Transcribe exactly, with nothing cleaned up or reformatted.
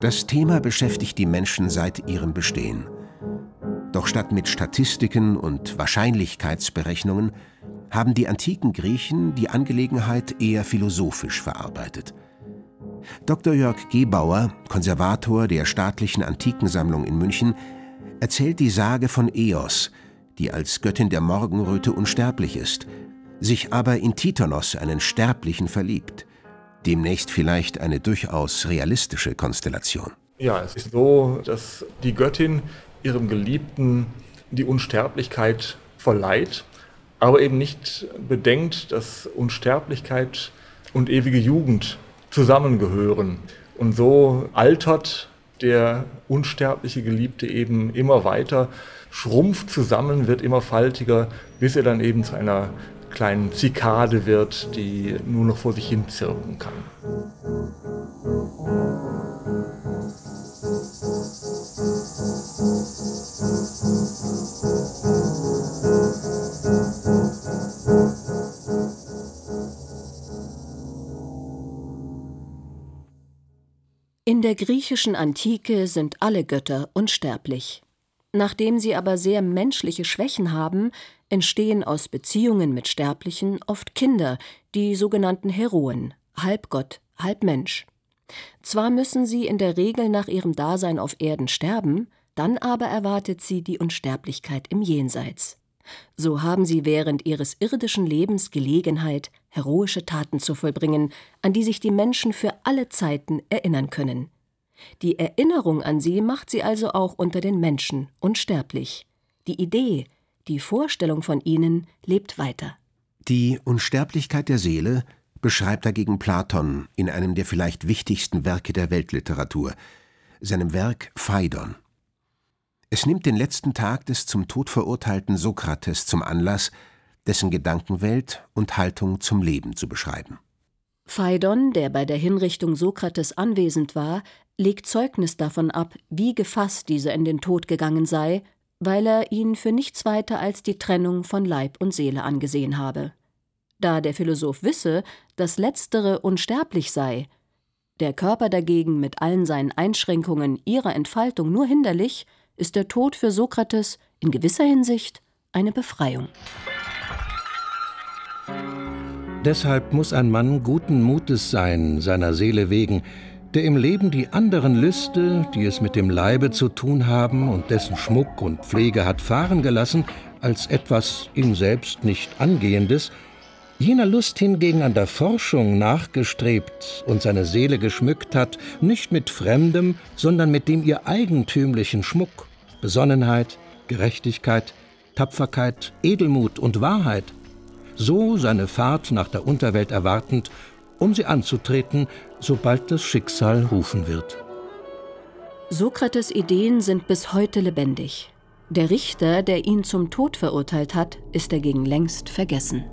Das Thema beschäftigt die Menschen seit ihrem Bestehen. Doch statt mit Statistiken und Wahrscheinlichkeitsberechnungen haben die antiken Griechen die Angelegenheit eher philosophisch verarbeitet. Doktor Jörg Gebauer, Konservator der Staatlichen Antikensammlung in München, erzählt die Sage von Eos, die als Göttin der Morgenröte unsterblich ist, sich aber in Tithonus, einen Sterblichen, verliebt. Demnächst vielleicht eine durchaus realistische Konstellation. Ja, es ist so, dass die Göttin ihrem Geliebten die Unsterblichkeit verleiht, aber eben nicht bedenkt, dass Unsterblichkeit und ewige Jugend zusammengehören. Und so altert der unsterbliche Geliebte eben immer weiter, schrumpft zusammen, wird immer faltiger, bis er dann eben zu einer kleinen Zikade wird, die nur noch vor sich hin zirpen kann. In der griechischen Antike sind alle Götter unsterblich. Nachdem sie aber sehr menschliche Schwächen haben, entstehen aus Beziehungen mit Sterblichen oft Kinder, die sogenannten Heroen, halb Gott, halb Mensch. Zwar müssen sie in der Regel nach ihrem Dasein auf Erden sterben, dann aber erwartet sie die Unsterblichkeit im Jenseits. So haben sie während ihres irdischen Lebens Gelegenheit, heroische Taten zu vollbringen, an die sich die Menschen für alle Zeiten erinnern können. Die Erinnerung an sie macht sie also auch unter den Menschen unsterblich. Die Idee, die Vorstellung von ihnen lebt weiter. Die Unsterblichkeit der Seele beschreibt dagegen Platon in einem der vielleicht wichtigsten Werke der Weltliteratur, seinem Werk Phaidon. Es nimmt den letzten Tag des zum Tod verurteilten Sokrates zum Anlass, dessen Gedankenwelt und Haltung zum Leben zu beschreiben. Phaidon, der bei der Hinrichtung Sokrates anwesend war, legt Zeugnis davon ab, wie gefasst dieser in den Tod gegangen sei, weil er ihn für nichts weiter als die Trennung von Leib und Seele angesehen habe. Da der Philosoph wisse, dass Letztere unsterblich sei, der Körper dagegen mit allen seinen Einschränkungen ihrer Entfaltung nur hinderlich, ist der Tod für Sokrates in gewisser Hinsicht eine Befreiung. Deshalb muss ein Mann guten Mutes sein, seiner Seele wegen, der im Leben die anderen Lüste, die es mit dem Leibe zu tun haben und dessen Schmuck und Pflege hat fahren gelassen, als etwas ihm selbst nicht Angehendes, jener Lust hingegen an der Forschung nachgestrebt und seine Seele geschmückt hat, nicht mit fremdem, sondern mit dem ihr eigentümlichen Schmuck, Besonnenheit, Gerechtigkeit, Tapferkeit, Edelmut und Wahrheit, so seine Fahrt nach der Unterwelt erwartend, um sie anzutreten, sobald das Schicksal rufen wird. Sokrates' Ideen sind bis heute lebendig. Der Richter, der ihn zum Tod verurteilt hat, ist dagegen längst vergessen.